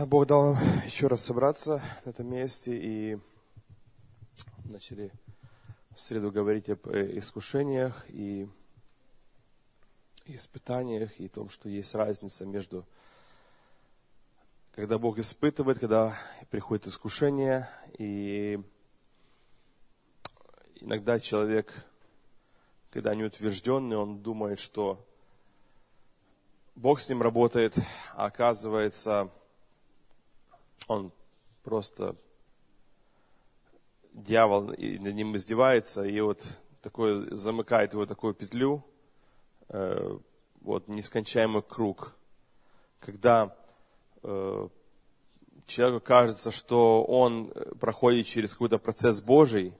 Бог дал нам еще раз собраться на этом месте и начали в среду говорить об искушениях и испытаниях и том, что есть разница между, когда Бог испытывает, когда приходит искушение, и иногда человек, когда не утвержденный, он думает, что Бог с ним работает, а оказывается, он просто дьявол над ним издевается, и вот такой, замыкает его такую петлю, вот нескончаемый круг, когда человеку кажется, что он проходит через какой-то процесс Божий,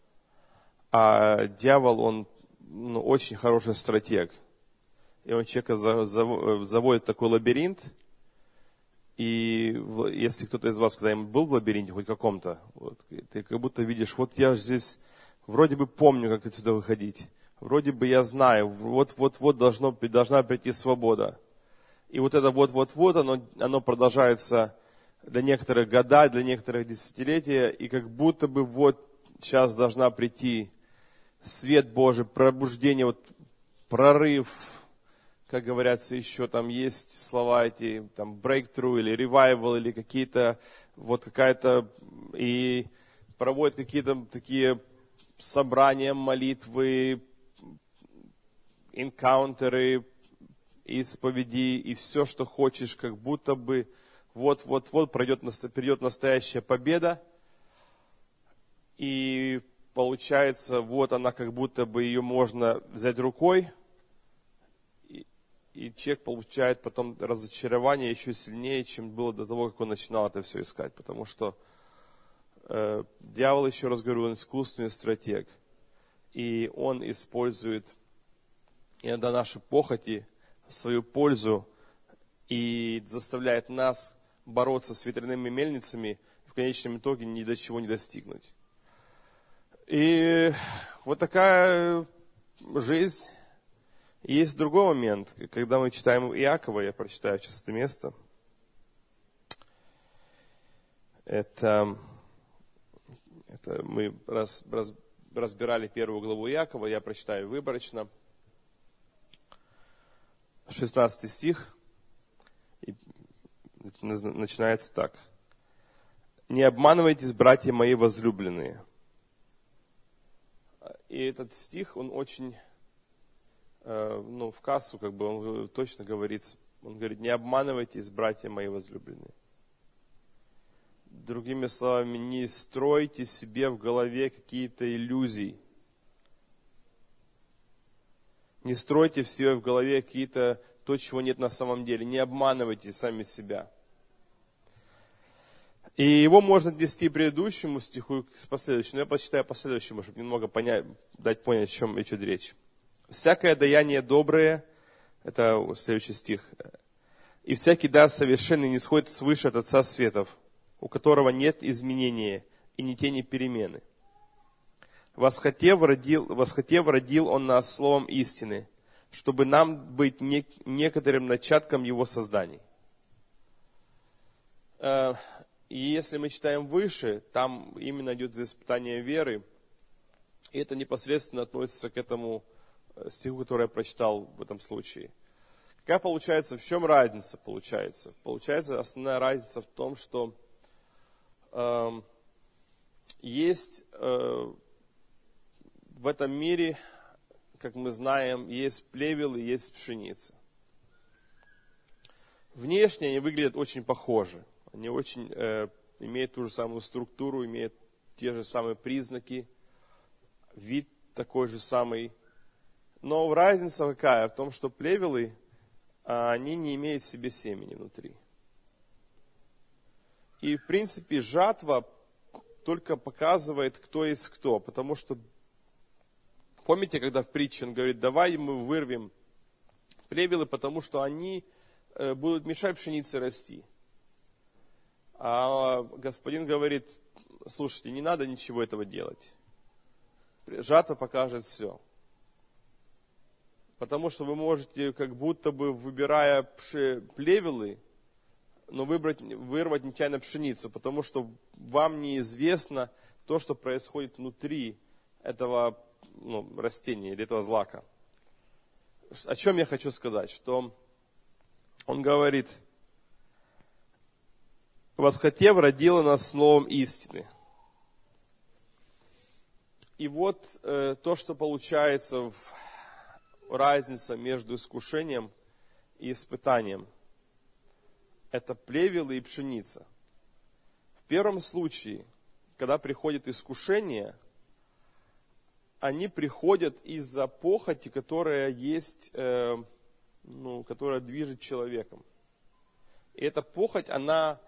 а дьявол, он очень хороший стратег. И он человека заводит в такой лабиринт, и если кто-то из вас когда-нибудь был в лабиринте, хоть каком-то, вот, ты как будто видишь, вот я здесь вроде бы помню, как отсюда выходить, вроде бы я знаю, вот должна прийти свобода. И вот это вот, оно продолжается для некоторых года, для некоторых десятилетия, и как будто бы вот сейчас должна прийти свет Божий, пробуждение, вот прорыв. Как говорится, еще там есть слова эти, там, breakthrough или revival, или какие-то, вот какая-то, и проводят какие-то такие собрания, молитвы, энкаунтеры, исповеди, и все, что хочешь, как будто бы вот-вот-вот придет настоящая победа, и получается, вот она, как будто бы ее можно взять рукой, и человек получает потом разочарование еще сильнее, чем было до того, как он начинал это все искать. Потому что дьявол, еще раз говорю, он искусственный стратег. И он использует иногда наши похоти в свою пользу и заставляет нас бороться с ветряными мельницами, и в конечном итоге ни до чего не достигнуть. И вот такая жизнь. Есть другой момент, когда мы читаем Иакова, я прочитаю сейчас это место. Это мы разбирали первую главу Иакова, я прочитаю выборочно. 16 стих, и начинается так. «Не обманывайтесь, братья мои возлюбленные». И этот стих, он очень... в кассу, как бы он точно говорит, он говорит, не обманывайтесь, братья мои возлюбленные. Другими словами, не стройте себе в голове какие-то иллюзии. Не стройте в себе в голове какие-то то, чего нет на самом деле. Не обманывайте сами себя. И его можно отнести к предыдущему стиху и к последующему. Но я почитаю последующему, чтобы немного дать понять, о чем идет речь. «Всякое даяние доброе», это следующий стих, «и всякий дар совершенный не сходит свыше от Отца Светов, у которого нет изменения и ни тени перемены. Восхотев родил Он нас словом истины, чтобы нам быть некоторым начатком Его созданий». И если мы читаем выше, там именно идет испытание веры, и это непосредственно относится к этому стиху, который я прочитал в этом случае. Какая получается, в чем разница получается? Получается, основная разница в том, что есть в этом мире, как мы знаем, есть плевел и есть пшеница. Внешне они выглядят очень похожи. Они очень имеют ту же самую структуру, имеют те же самые признаки, вид такой же самый. Но разница какая? В том, что плевелы, они не имеют в себе семени внутри. И, в принципе, жатва только показывает, кто есть кто. Потому что, помните, когда в притче он говорит, давай мы вырвем плевелы, потому что они будут мешать пшенице расти. А господин говорит, слушайте, не надо ничего этого делать. Жатва покажет все. Потому что вы можете, как будто бы выбирая плевелы, но вырвать нечаянно пшеницу, потому что вам неизвестно то, что происходит внутри этого растения или этого злака. О чем я хочу сказать? Что он говорит: восхотев, родила нас словом истины. И вот то, что получается разница между искушением и испытанием. Это плевелы и пшеница. В первом случае, когда приходит искушение, они приходят из-за похоти, которая есть, которая движет человеком. И эта похоть, она,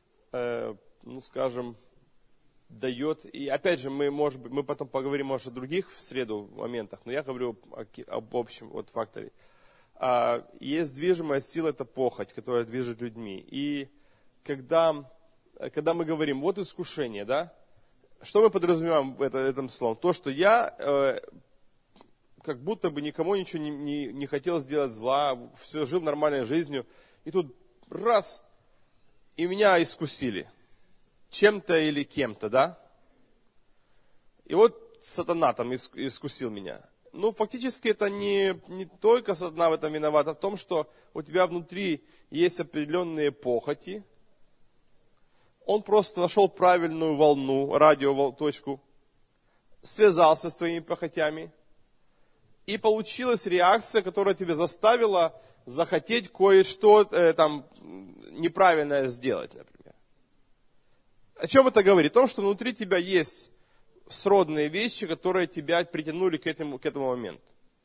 дает, и опять же, мы потом поговорим, может, о других в среду моментах, но я говорю об общем факторе. Есть движимая сила, это похоть, которая движет людьми. И когда мы говорим, вот искушение, да, что мы подразумеваем этим словом? То, что я как будто бы никому ничего не хотел сделать зла, все жил нормальной жизнью, и тут раз, и меня искусили. Чем-то или кем-то, да? И вот сатана там искусил меня. Фактически это не только сатана в этом виноват, а в том, что у тебя внутри есть определенные похоти. Он просто нашел правильную волну, радиоточку, связался с твоими похотями, и получилась реакция, которая тебя заставила захотеть кое-что неправильное сделать, например. О чем это говорит? О том, что внутри тебя есть сродные вещи, которые тебя притянули к этому моменту.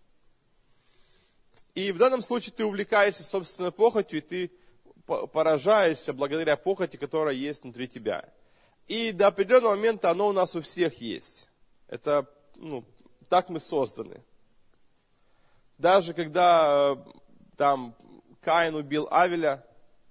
И в данном случае ты увлекаешься собственной похотью, и ты поражаешься благодаря похоти, которая есть внутри тебя. И до определенного момента оно у нас у всех есть. Это, так мы созданы. Даже когда Каин убил Авеля,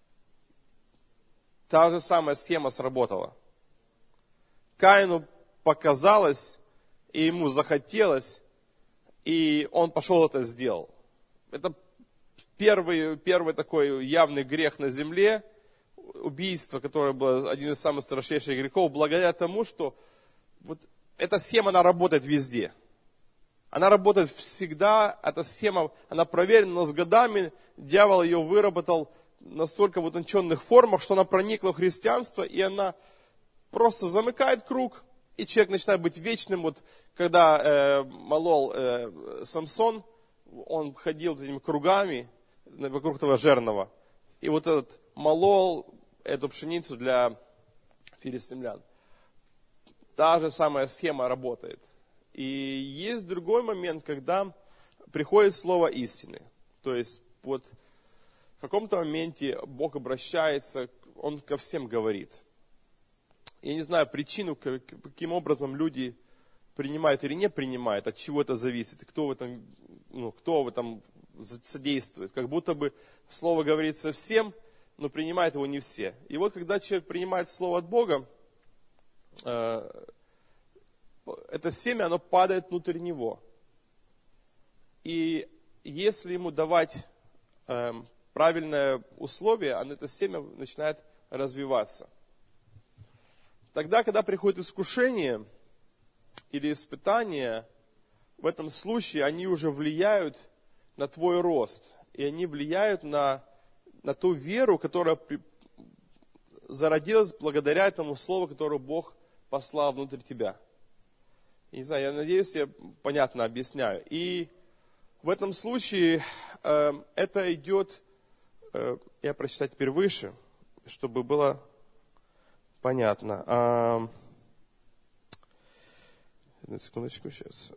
та же самая схема сработала. Каину показалось, и ему захотелось, и он пошел это сделал. Это первый такой явный грех на земле, убийство, которое было один из самых страшнейших грехов, благодаря тому, что вот эта схема, она работает везде. Она работает всегда, эта схема, она проверена, но с годами дьявол ее выработал настолько в утонченных формах, что она проникла в христианство, и она просто замыкает круг, и человек начинает быть вечным. Вот когда молол Самсон, он ходил этими кругами вокруг этого жернова, и вот этот молол эту пшеницу для филистимлян. Та же самая схема работает. И есть другой момент, когда приходит слово истины. То есть вот в каком-то моменте Бог обращается, Он ко всем говорит. Я не знаю причину, каким образом люди принимают или не принимают, от чего это зависит, и кто в этом содействует. Как будто бы слово говорится всем, но принимают его не все. И вот когда человек принимает слово от Бога, это семя, оно падает внутрь него. И если ему давать правильное условие, это семя начинает развиваться. Тогда, когда приходит искушение или испытание, в этом случае они уже влияют на твой рост. И они влияют на ту веру, которая зародилась благодаря этому слову, которое Бог послал внутрь тебя. Не знаю, я надеюсь, я понятно объясняю. И в этом случае это идет, я прочитаю теперь выше, чтобы было понятно. Одну секундочку, сейчас.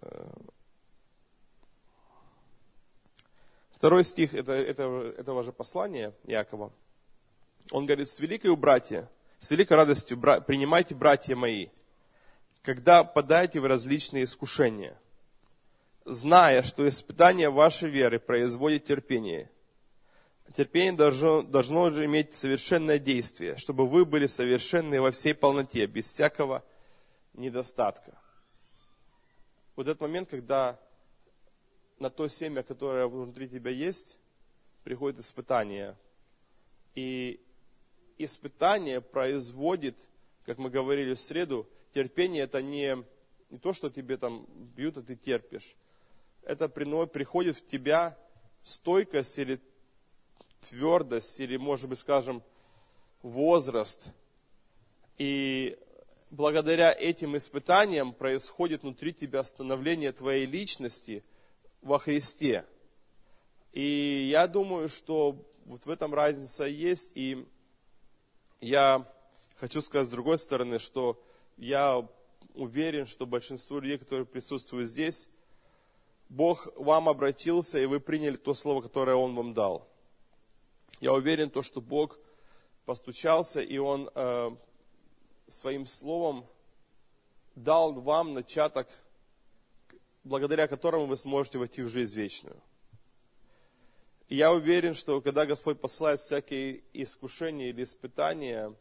2 стих этого же послания Иакова. Он говорит: с великой радостью принимайте, братья мои, когда подаете в различные искушения, зная, что испытание вашей веры производит терпение. Терпение должно же иметь совершенное действие, чтобы вы были совершенны во всей полноте, без всякого недостатка. Вот этот момент, когда на то семя, которое внутри тебя есть, приходит испытание. И испытание производит, как мы говорили в среду, терпение это не то, что тебе там бьют, а ты терпишь. Это приходит в тебя стойкость или твердость, или, может быть, скажем, возраст. И благодаря этим испытаниям происходит внутри тебя становление твоей личности во Христе. И я думаю, что вот в этом разница есть. И я хочу сказать с другой стороны, что я уверен, что большинство людей, которые присутствуют здесь, Бог вам обратился, и вы приняли то слово, которое Он вам дал. Я уверен, что Бог постучался, и Он своим словом дал вам начаток, благодаря которому вы сможете войти в жизнь вечную. И я уверен, что когда Господь посылает всякие искушения или испытания,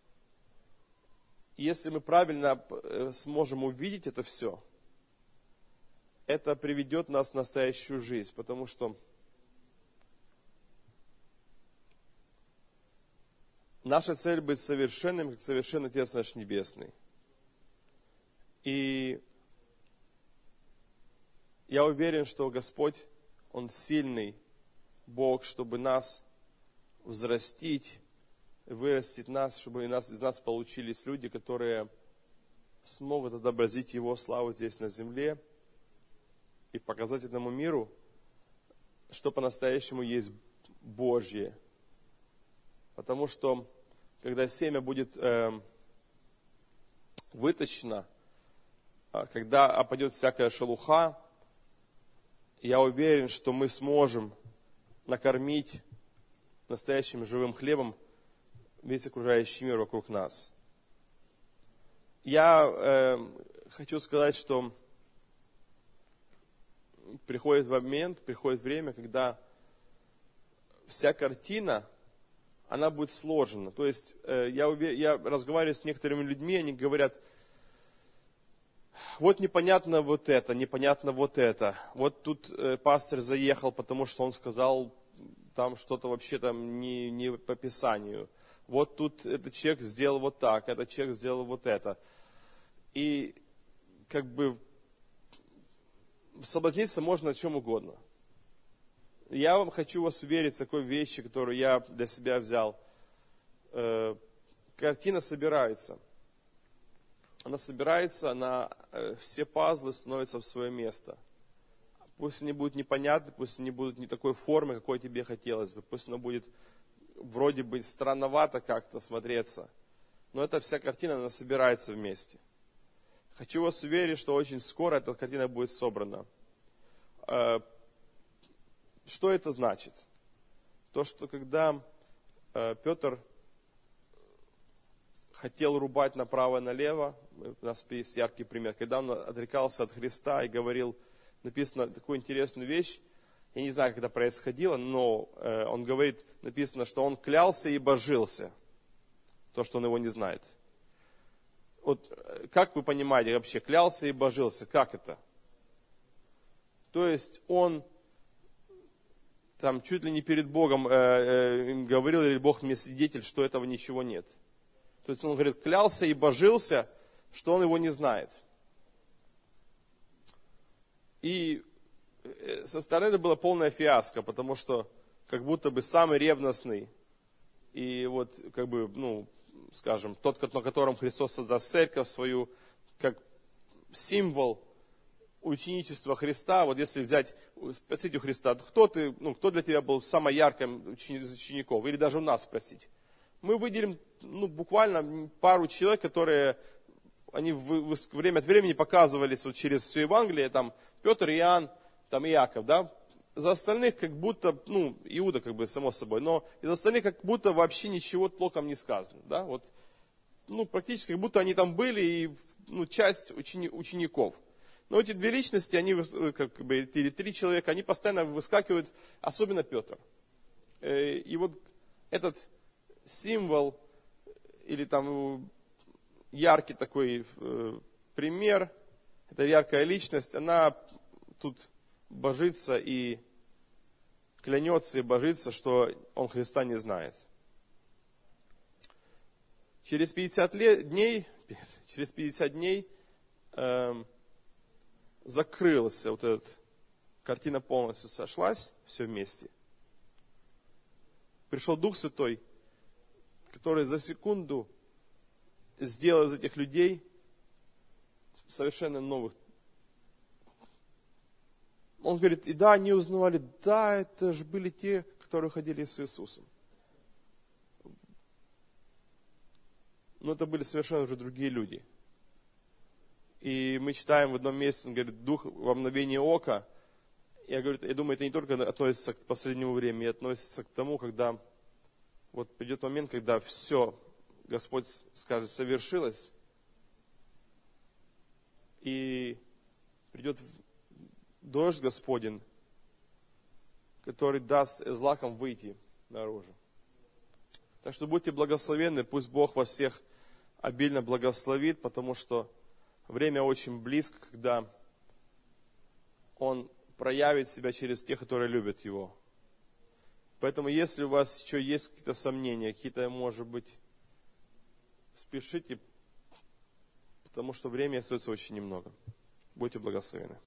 если мы правильно сможем увидеть это все, это приведет нас в настоящую жизнь, потому что наша цель быть совершенным, как совершенный Отец наш Небесный. И я уверен, что Господь, Он сильный Бог, чтобы нас взрастить, вырастить нас, чтобы из нас получились люди, которые смогут отобразить Его славу здесь на земле и показать этому миру, что по-настоящему есть Божье. Потому что, когда семя будет выточено, когда опадет всякая шелуха, я уверен, что мы сможем накормить настоящим живым хлебом весь окружающий мир вокруг нас. Я хочу сказать, что приходит момент, приходит время, когда вся картина, она будет сложена. То есть я разговариваю с некоторыми людьми, они говорят, вот непонятно вот это, непонятно вот это. Вот тут пастор заехал, потому что он сказал там что-то вообще там не по Писанию. Вот тут этот человек сделал вот так, этот человек сделал вот это. И как бы соблазниться можно о чем угодно. Я вам хочу вас уверить в такой вещи, которую я для себя взял. Картина собирается. Она собирается, все пазлы становятся в свое место. Пусть они будут непонятны, пусть они будут не такой формы, какой тебе хотелось бы. Пусть она будет вроде бы странновато как-то смотреться. Но эта вся картина, она собирается вместе. Хочу вас уверить, что очень скоро эта картина будет собрана. Что это значит? То, что когда Петр хотел рубать направо и налево, у нас есть яркий пример, когда он отрекался от Христа и говорил, написано такую интересную вещь, я не знаю, как это происходило, но он говорит, написано, что он клялся и божился, то, что он его не знает. Вот как вы понимаете вообще, клялся и божился, как это? То есть он там чуть ли не перед Богом говорил, или Бог мне свидетель, что этого ничего нет. То есть он говорит, клялся и божился, что он его не знает. И со стороны это была полная фиаско, потому что как будто бы самый ревностный, и вот как бы, скажем, тот, на котором Христос создаст церковь свою, как символ ученичества Христа, вот если спросить у Христа, кто ты, кто для тебя был самым ярким из учеников, или даже у нас спросить. Мы выделим, буквально пару человек, которые, они время от времени показывались вот через все Евангелие, там, Петр, Иоанн, там, Иаков, да. За остальных как будто, Иуда как бы само собой, но из остальных как будто вообще ничего толком не сказано, да, вот. Практически как будто они там были, и, часть учеников. Но эти две личности, они, или три человека, они постоянно выскакивают, особенно Петр. И вот этот символ, или там яркий такой пример, эта яркая личность, она тут божится и клянется и божится, что он Христа не знает. Через 50 дней закрылась вот эта картина, полностью сошлась, все вместе. Пришел Дух Святой, который за секунду сделал из этих людей совершенно новых. Он говорит, и да, они узнавали, да, это же были те, которые ходили с Иисусом. Но это были совершенно уже другие люди. И мы читаем в одном месте, он говорит, дух во мгновение ока. Я думаю, это не только относится к последнему времени, относится к тому, когда вот придет момент, когда все, Господь скажет, совершилось. И придет дождь Господень, который даст злакам выйти наружу. Так что будьте благословенны, пусть Бог вас всех обильно благословит, потому что время очень близко, когда Он проявит себя через тех, которые любят Его. Поэтому, если у вас еще есть какие-то сомнения, какие-то, может быть, спешите, потому что времени остается очень немного. Будьте благословенны.